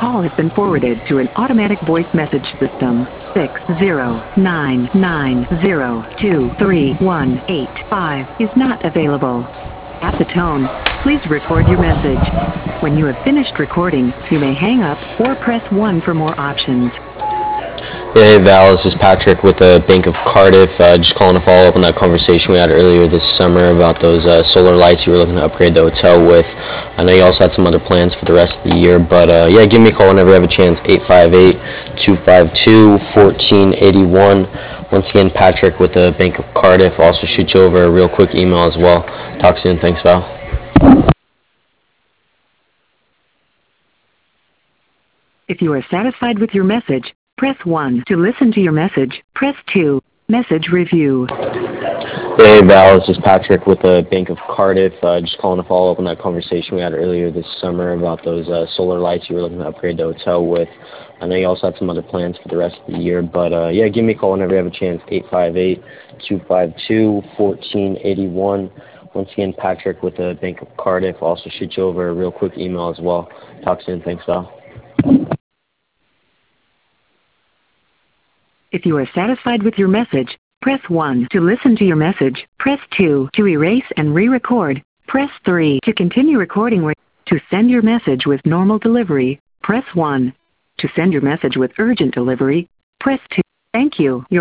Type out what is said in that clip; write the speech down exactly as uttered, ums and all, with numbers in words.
call has been forwarded to an automatic voice message system. six zero nine nine zero two three one eight five is not available. At the tone, please record your message. When you have finished recording, you may hang up or press one for more options. Hey Val, this is Patrick with the Bank of Cardiff. Uh, just calling to follow up on that conversation we had earlier this summer about those uh, solar lights you were looking to upgrade the hotel with. I know you also had some other plans for the rest of the year, but uh, yeah, give me a call whenever you have a chance. eight five eight, two five two, one four eight one. Once again, Patrick with the Bank of Cardiff. I'll also shoot you over a real quick email as well. Talk soon. Thanks, Val. If you are satisfied with your message, press one. To listen to your message, press two. Message review. Hey Val, this is Patrick with the Bank of Cardiff. Uh, just calling to follow up on that conversation we had earlier this summer about those uh, solar lights you were looking to upgrade the hotel with. I know you also had some other plans for the rest of the year, but uh, yeah, give me a call whenever you have a chance. eight five eight, two five two, one four eight one. Once again, Patrick with the Bank of Cardiff. I'll also shoot you over a real quick email as well. Talk soon. Thanks, Val. If you are satisfied with your message, press one. To listen to your message, press two. To erase and re-record, press three. To continue recording, to send your message with normal delivery, press one. To send your message with urgent delivery, press two. Thank you. Your